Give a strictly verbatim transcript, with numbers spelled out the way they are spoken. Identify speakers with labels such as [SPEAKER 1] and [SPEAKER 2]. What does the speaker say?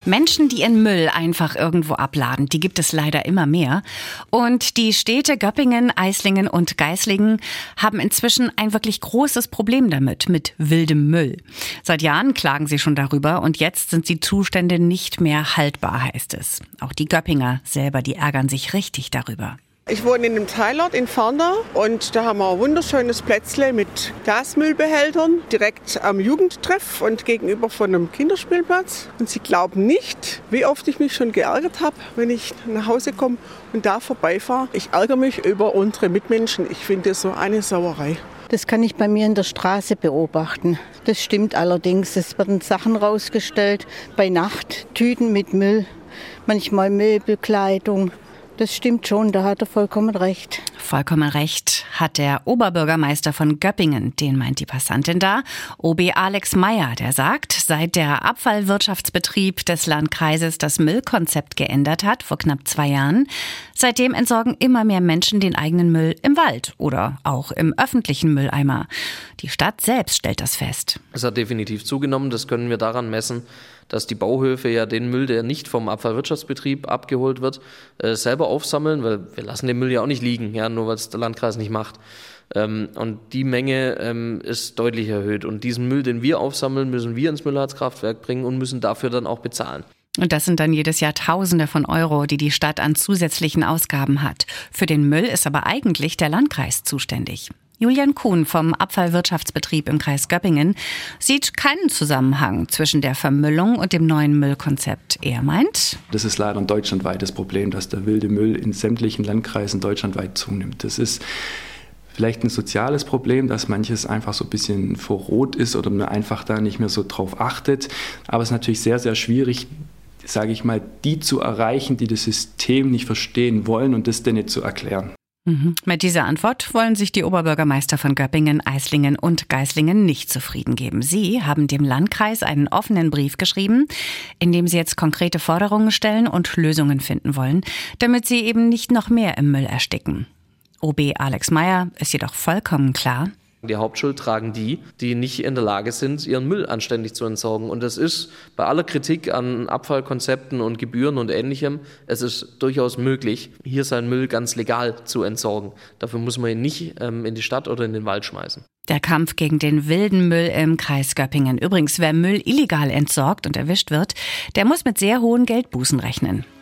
[SPEAKER 1] Menschen, die ihren Müll einfach irgendwo abladen, die gibt es leider immer mehr. Und die Städte Göppingen, Eislingen und Geislingen haben inzwischen ein wirklich großes Problem damit, mit wildem Müll. Seit Jahren klagen sie schon darüber und jetzt sind die Zustände nicht mehr haltbar, heißt es. Auch die Göppinger selber, die ärgern sich richtig darüber.
[SPEAKER 2] Ich wohne in einem Teilort in Ferner und da haben wir ein wunderschönes Plätzle mit Gasmüllbehältern direkt am Jugendtreff und gegenüber von einem Kinderspielplatz. Und Sie glauben nicht, wie oft ich mich schon geärgert habe, wenn ich nach Hause komme und da vorbeifahre. Ich ärgere mich über unsere Mitmenschen. Ich finde das so eine Sauerei.
[SPEAKER 3] Das kann ich bei mir in der Straße beobachten. Das stimmt allerdings. Es werden Sachen rausgestellt, bei Nacht Tüten mit Müll, manchmal Möbelkleidung. Das stimmt schon, da hat er vollkommen recht.
[SPEAKER 1] Vollkommen recht hat der Oberbürgermeister von Göppingen, den meint die Passantin da, O B Alex Meyer, der sagt, seit der Abfallwirtschaftsbetrieb des Landkreises das Müllkonzept geändert hat, vor knapp zwei Jahren, seitdem entsorgen immer mehr Menschen den eigenen Müll im Wald oder auch im öffentlichen Mülleimer. Die Stadt selbst stellt das fest.
[SPEAKER 4] Es hat definitiv zugenommen, das können wir daran messen, dass die Bauhöfe ja den Müll, der nicht vom Abfallwirtschaftsbetrieb abgeholt wird, äh, selber aufsammeln, weil wir lassen den Müll ja auch nicht liegen, ja, nur weil es der Landkreis nicht macht. Ähm, und die Menge ähm, ist deutlich erhöht. Und diesen Müll, den wir aufsammeln, müssen wir ins Müllheizkraftwerk bringen und müssen dafür dann auch bezahlen.
[SPEAKER 1] Und das sind dann jedes Jahr Tausende von Euro, die die Stadt an zusätzlichen Ausgaben hat. Für den Müll ist aber eigentlich der Landkreis zuständig. Julian Kuhn vom Abfallwirtschaftsbetrieb im Kreis Göppingen sieht keinen Zusammenhang zwischen der Vermüllung und dem neuen Müllkonzept. Er meint,
[SPEAKER 5] das ist leider ein deutschlandweites Problem, dass der wilde Müll in sämtlichen Landkreisen deutschlandweit zunimmt. Das ist vielleicht ein soziales Problem, dass manches einfach so ein bisschen verroht ist oder man einfach da nicht mehr so drauf achtet. Aber es ist natürlich sehr, sehr schwierig, sage ich mal, die zu erreichen, die das System nicht verstehen wollen und das denen zu erklären.
[SPEAKER 1] Mhm. Mit dieser Antwort wollen sich die Oberbürgermeister von Göppingen, Eislingen und Geislingen nicht zufrieden geben. Sie haben dem Landkreis einen offenen Brief geschrieben, in dem sie jetzt konkrete Forderungen stellen und Lösungen finden wollen, damit sie eben nicht noch mehr im Müll ersticken. O B Alex Meyer ist jedoch vollkommen klar:
[SPEAKER 4] Die Hauptschuld tragen die, die nicht in der Lage sind, ihren Müll anständig zu entsorgen. Und das ist bei aller Kritik an Abfallkonzepten und Gebühren und Ähnlichem, es ist durchaus möglich, hier seinen Müll ganz legal zu entsorgen. Dafür muss man ihn nicht ähm, in die Stadt oder in den Wald schmeißen.
[SPEAKER 1] Der Kampf gegen den wilden Müll im Kreis Göppingen. Übrigens, wer Müll illegal entsorgt und erwischt wird, der muss mit sehr hohen Geldbußen rechnen.